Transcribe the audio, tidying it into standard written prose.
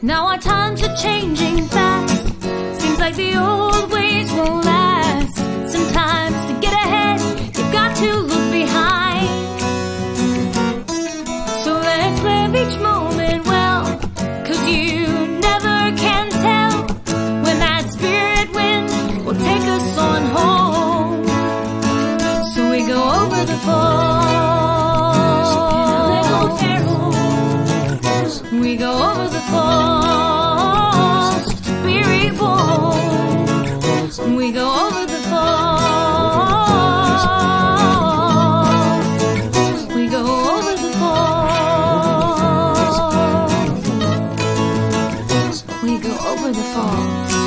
Now our times are changing fast. Seems like the old ways won't last. Sometimes to get ahead, you've got to look behind. So let's live each moment well, 'cause you never can tell when that spirit wind will take us on home. So we go over the falls. We go over the falls to be reborn. We go over the falls. We go over the falls. We go over the falls.